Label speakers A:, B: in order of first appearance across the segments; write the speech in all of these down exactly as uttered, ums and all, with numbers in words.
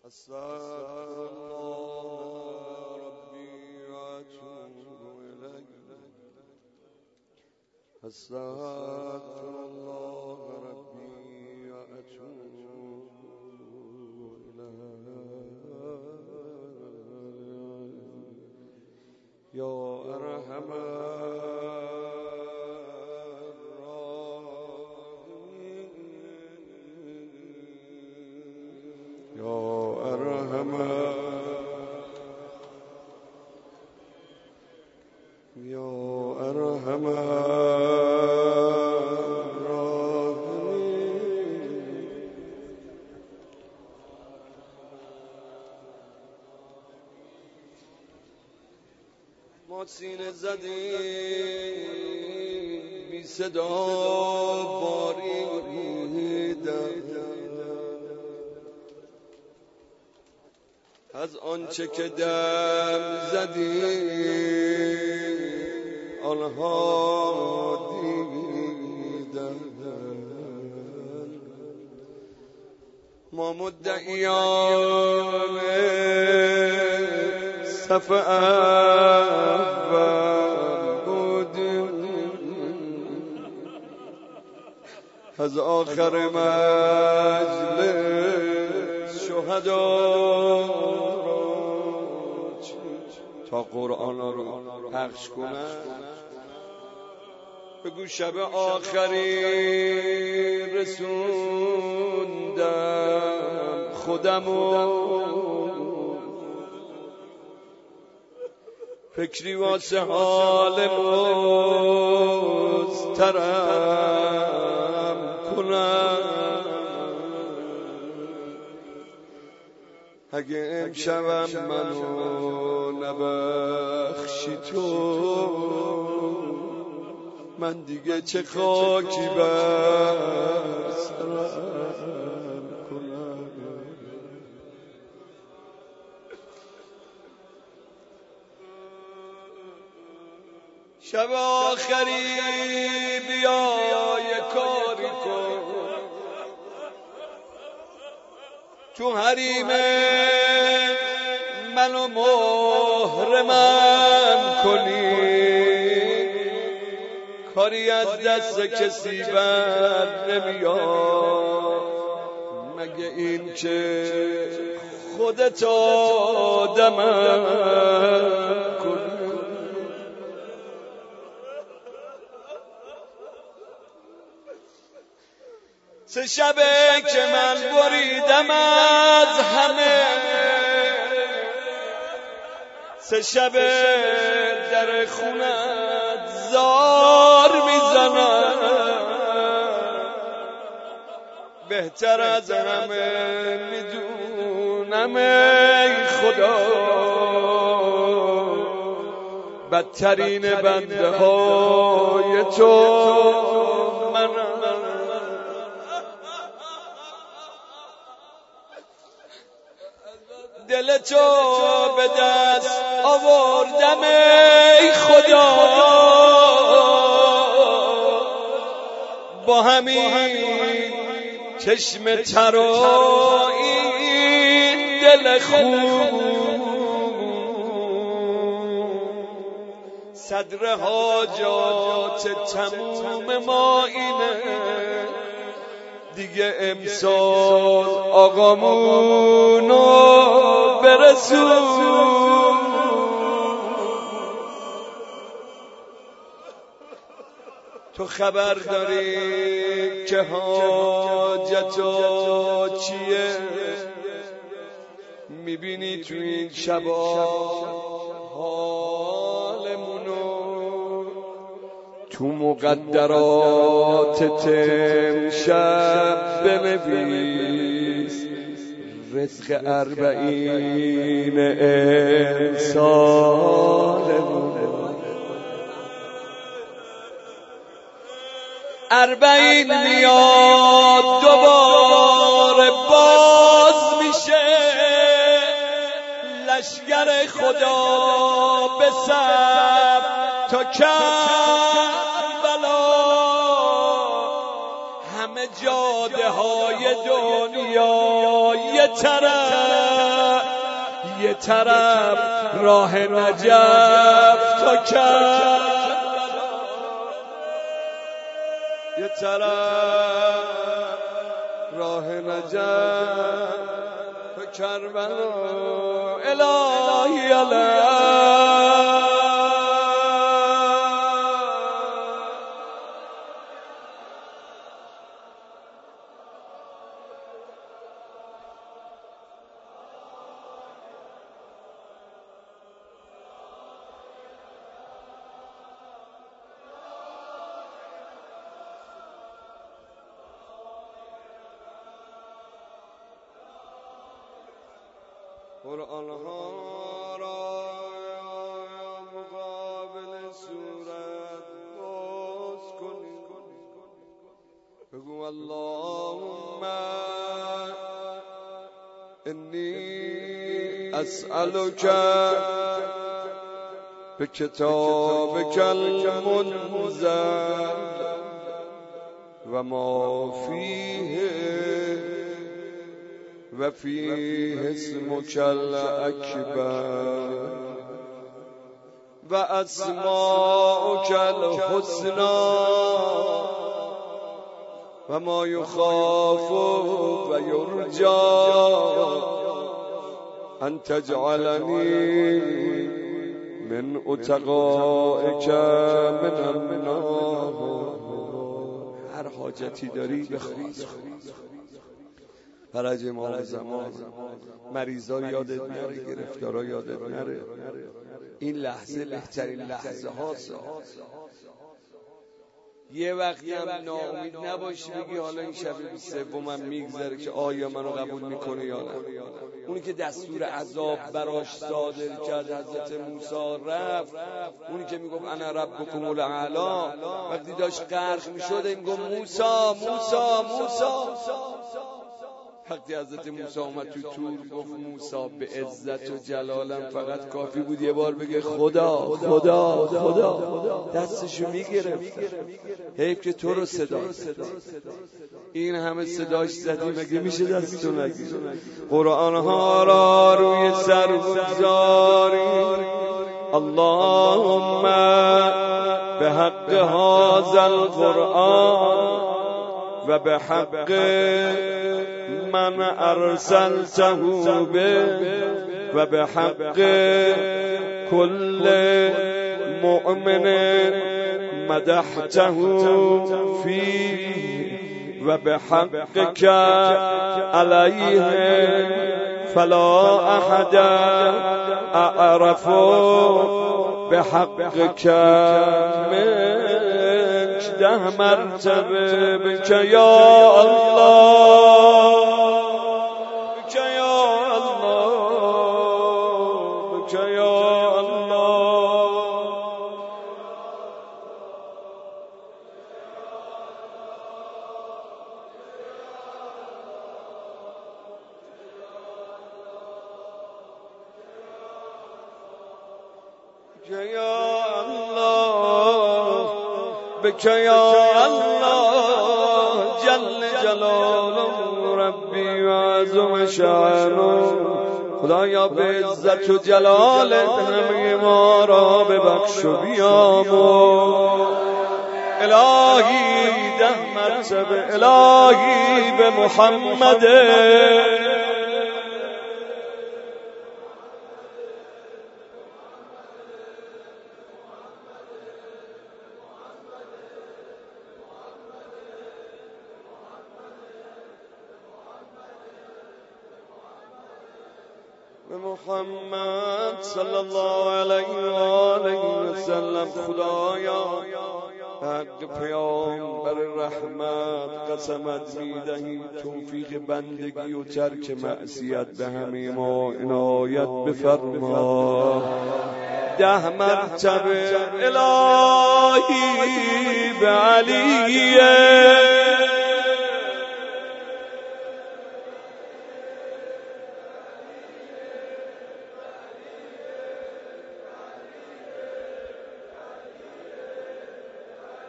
A: استغفر الله ربي واتوب اليه استغفر الله ربي واتوب اليه يا ارحم يا أرحم الراحمين ما سینه زدیم بی صدا باریدم از آنچه که دم زدیم آنها دیدن ما مدعیان صف اول بودیم از آخر مجلس شهدا تا قرآن رو پخش کنن بگو شب آخری رسوندم خودمو فکری واسه حال مضطرم کنم اگه امشبم منو نبخشی تو من دیگه چه خاکی بر سرم کنم شب آخری بیا یه کاری کن تو حریم منو محرمم کنی کاری از دست کسی بر نمیاد مگه این که خودت آدمم کنی سه شبه که من بریدم از همه سه شبه در خونت زار میزنم بهتر از همه میدونم ای خدا بدترین بنده های تو منم دل تو به دست آوردم ای خدا با همین چشم ترا این دل خوب صدر حاجات تموم ما اینه دیگه امسال آقامونو برسون تو خبر داری که حاجتا چیه میبینی تو این شبا حالمونو تو مقدرات امشب بنویس رزق اربعین امسالمون اربعین میاد دوباره باز میشه لشگر خدا به صف تا کربلا همه جاده های دنیا یه طرف یه طرف راه نجف تا کرد، یه طرف راه نجف تا کربلا. الهی الهی قرآن ها را مقابل صورت باز کنی، بگو اللهم انی اسألک به کتابک المنزل و ما فیه و فیه اسمک الاکبر و اسماؤک الحسنی و ما یخاف و یرجی ان تجعلنی من اتقائک من النار. هر حاجتی داری بخواست، فرج امام زمان، مریضا یادت نره، گرفتارا یادت نره. این لحظه بهترین لحظه هاست. یه وقتی هم ناامید نباشی بگی حالا این شب سومم میگذره که آیا منو قبول میکنه یا نه. اونی که دستور عذاب براش صادر کرد حضرت موسی رفت، اونی که میگفت انا ربکم الاعلی، وقتی داشت غرق میشد این گفت موسی موسی موسی. وقتی حضرت موسی اومد تو تور گفت موسی به عزت و جلالم فقط کافی بود یه بار بگه خدا خدا خدا، دستشو میگرفت. حیف که تو رو صدا این همه صداش زدی، مگه میشه دستتو نگیری؟ قرآن ها را روی سر بگذاری. اللهم به حق هذا القرآن و به حق من ارسلته به و به حق کل مؤمن مدحته فيه و به حقك علیه فلا احد اعرف به حقك منك. ده مرتبه بك یا الله، بك یا الله، بك یا الله. بك یا الله، بك یا الله جل جلاله ربی و عظم شأنه. خدایا به عزت و جلالت همه ما را ببخش و بیامرز. الهی ده مرتبه الهی به محمد به محمد صلی الله علیه و آله و سلم. خدایا حق پیامبر رحمت قسمت میدهی توفیق بندگی و ترک معصیت به همه ما عنایت بفرما. ده مرتبه الهی به علیه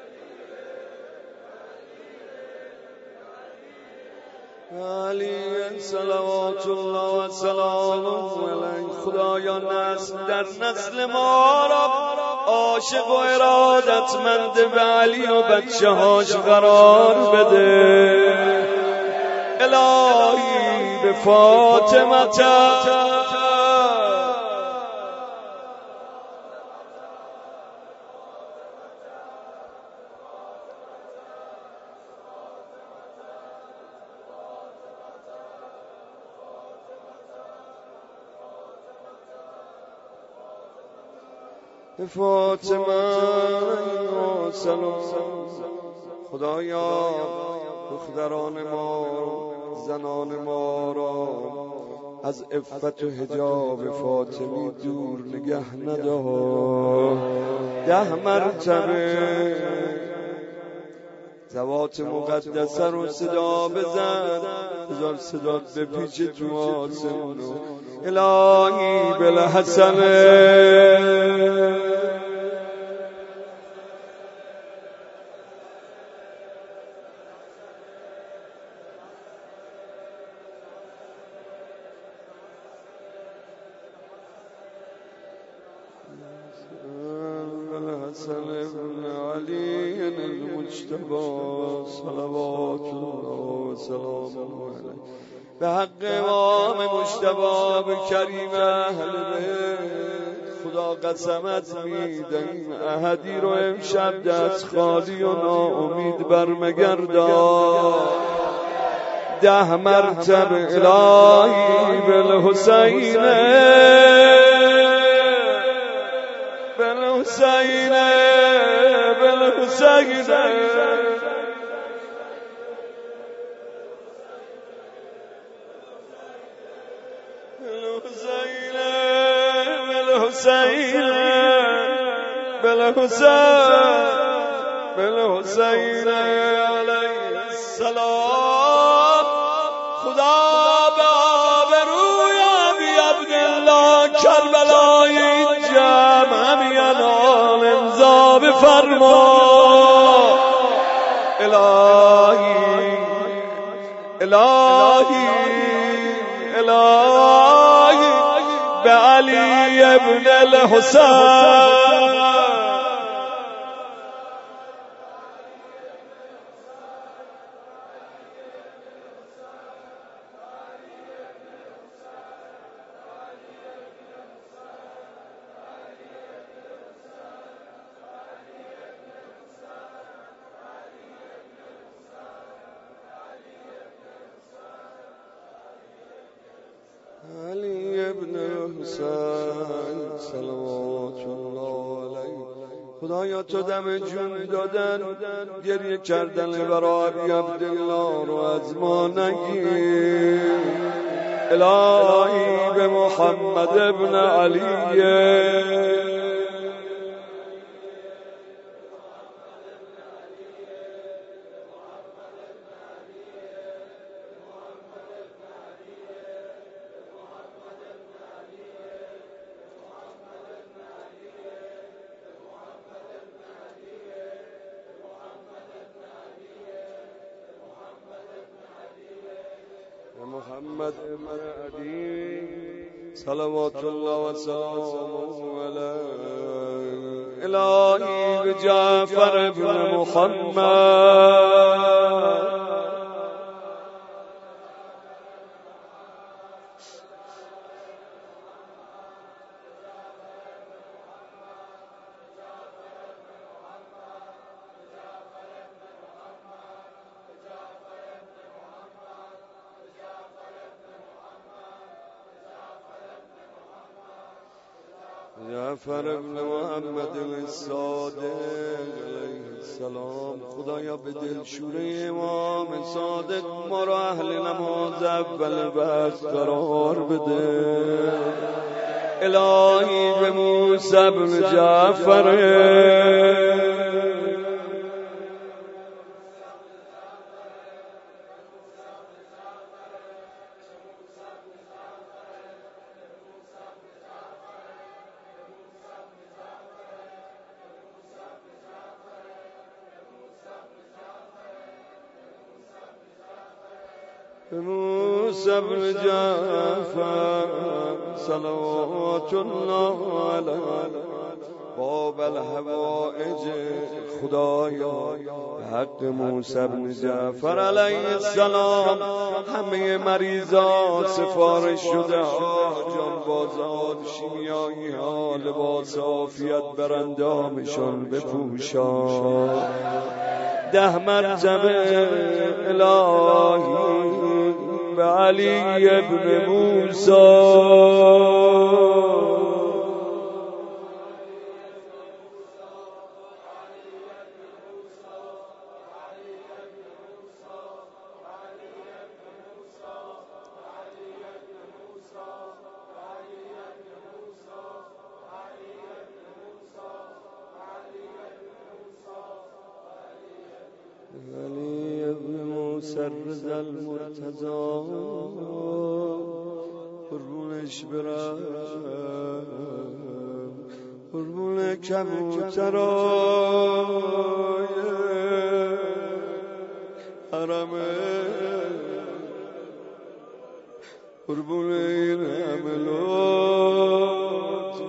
A: علی صلوات الله و سلامه علیه. خدایا نسل در نسل ما را عاشق و ارادتمند به علی و بچه هاش قرار بده. الهی به فاطمه فاطمه و سلام. خدایا دختران ما زنان ما را از عفت و حجاب فاطمی دور نگه ندار. ده مرتبه زوات مقدسه رو صدا بزن، بذار صدات بپیچه تو آسمون. الهی بالحسن الحسن بن علي المجتبى صلوات الله وسلامه علیه. به حق امام مجتبی به کریم اهل بیت خدا قسمت میده این احدی رو امشب دست خالی و ناامید برمگردان. ده مرتبه الهی بالحسین بالحسین بالحسین بالحسین بالحسین بالحسین علیه السلام. خدا به آبروی ابی عبدالله کربلای جمع همیانان امضا بفرما. الهی الهی الهی به علی ابن الحسین علی ابن حسین صلوات الله علیه. خدایا تو دم جون دادن گریه کردن برای ابی عبدالله رو از ما نگیر. الهی به محمد ابن علیه محمد ابن علی صلوات الله و سلامه علیه. الهی به جعفر ابن محمد جعفر ابن محمد الصادق علیه السلام. خدایا به دلشوره امام صادق ما را اهل نماز اول بس قرار بده. الهی به موسی بن جعفر موسی موسی بن جعفر صلوات الله علیه باب الحوائج خدایا به حق موسی بن جعفر علیه السلام همه مریضا سفارش شده جانبازان شیمیایی ها لباس عافیت بر اندامشان بپوشان ده مرتبه الهی به علی ابن موسی علی ابن موسی رضا المرتضی قربونش برم قربون کبوترای حرمه قربون این عملات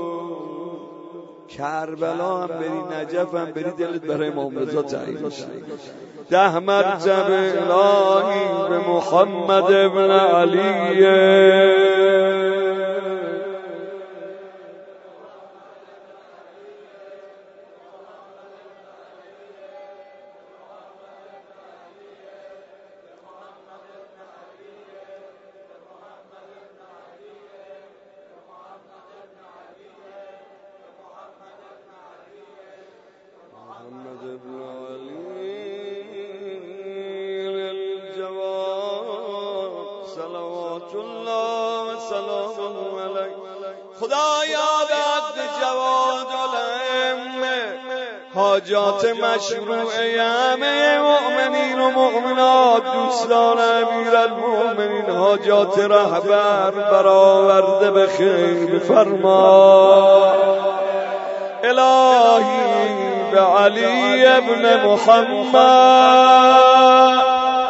A: کربلا هم بری نجف هم بری دلت برای امام رضا تعیین میشه ده مرتبه الهی به محمد ابن علیه محمد ابن علی الجواد صلوات الله و سلامه علیه خدایا به حق جواد الائمه حاجات مشروعه همه مؤمنین و مؤمنات دوستان امیرالمؤمنین حاجات رهبر برآورده به خیر بفرما الهی به علی ابن محمد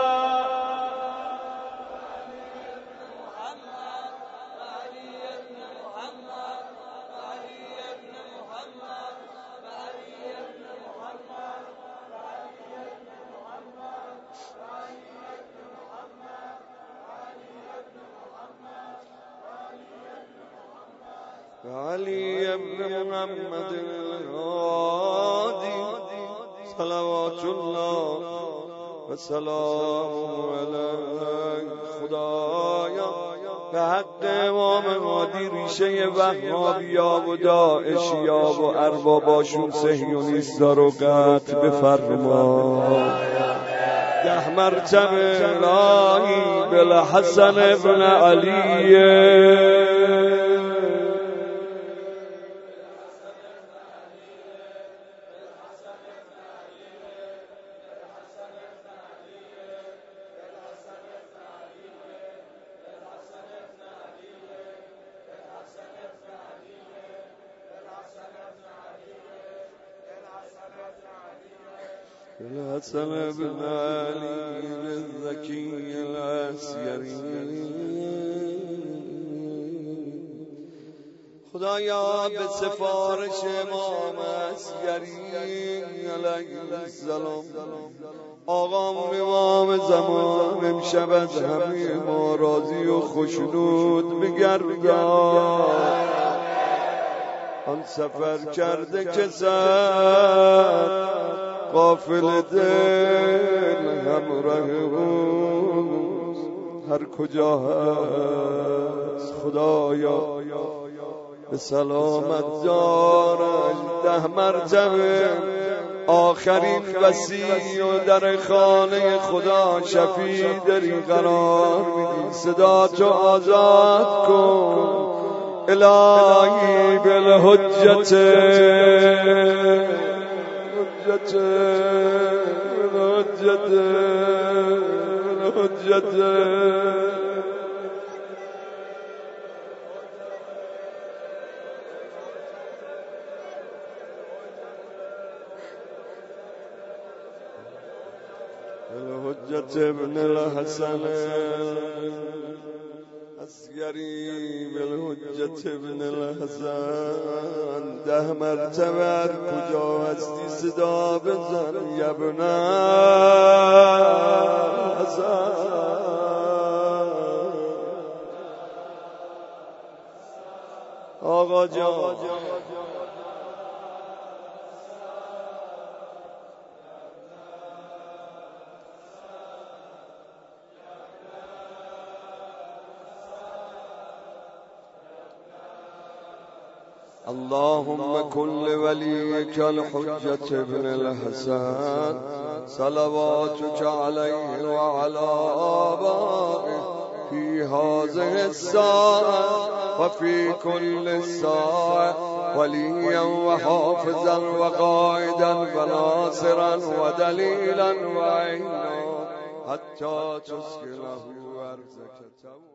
A: علی ابن محمد الهادی صلوات الله و سلام علیه خدایا به حق امام هادی ریشه وهابیا و داعشیا و ارباباشون صهیونیستا رو قطع بفرما ده مرتبه الهی بالحسن ابن علیه الحسن بن علي الذكي العسكري خدایا به سفارش امام عسکری علیه السلام آقامون امام زمان امشب از همه ما راضی و خوشنود بگردان آن سفر کرده که سر غافل دل همراه اوست هر کجا هست خدایا به سلامت دارش ده مرتبه آخرین وصی و در خانه خدا شفیع داری قرار میدی صدا تو آزاد کن الهی بالحجت حجت حجت حجت الحجت الحجة ابن الحسن عسکری بالحجة ابن الحسن ده مرتبه کجا هستی صدا بزن یا ابن الحسن آقا جان اللهم كن لوليك الحجة ابن الحسن صلواتك عليه وعلى آبائه في هذه الساعة وفي كل ساعة وليا وحافظا وقائدا وناصرا ودليلا وعينا حتى تسكنه أرضك